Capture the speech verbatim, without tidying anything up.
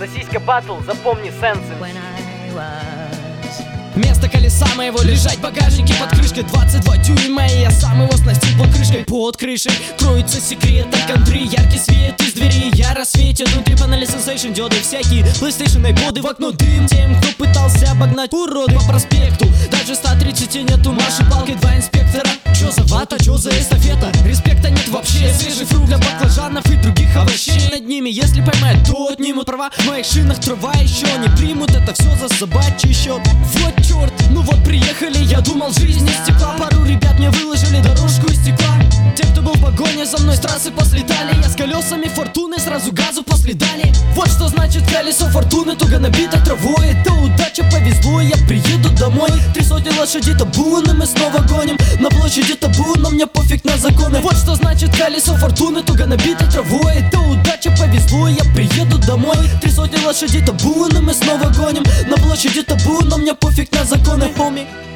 Сосиска батл, запомни сенсы. Вместо колеса моего лежать в багажнике под крышкой двадцать два дюйма, и я сам его снастил под крышкой. Под крышей кроется секрет от контры, яркий свет из двери, я рассветит. Внутри панели сенсейшн, диоды всякие, PlayStation, айподы, в окно дым. Тем, кто пытался обогнать уроды по проспекту, даже ста тридцати нету. Маши палкой два инспектора. Чё за вата, чё за эстафета? Респекта нет вообще. Свежий фрукт для баклажанов и других овощей. Над ними, если поймают, то отнимут права. В моих шинах трава еще не примут, это все за собачий счет. Вот черт, ну вот приехали, я думал, жизнь из стекла. Пару ребят мне выложили дорожку из стекла. Те, кто был в погоне за мной, с трассы послетали. Я с колесами фортуны сразу газу после дали. Вот что значит колесо фортуны, туго набито травой. Это удача, повезло, я приеду домой. Три сотни лошадей табуны, мы снова гоним. На площади табу, но мне пофиг на законы. Вот что значит колесо фортуны, туго набито травой. Это удача, повезло, я приеду домой. Три сотни лошадей табуны, мы снова гоним. На площади табу, но мне пофиг на законы, хоми.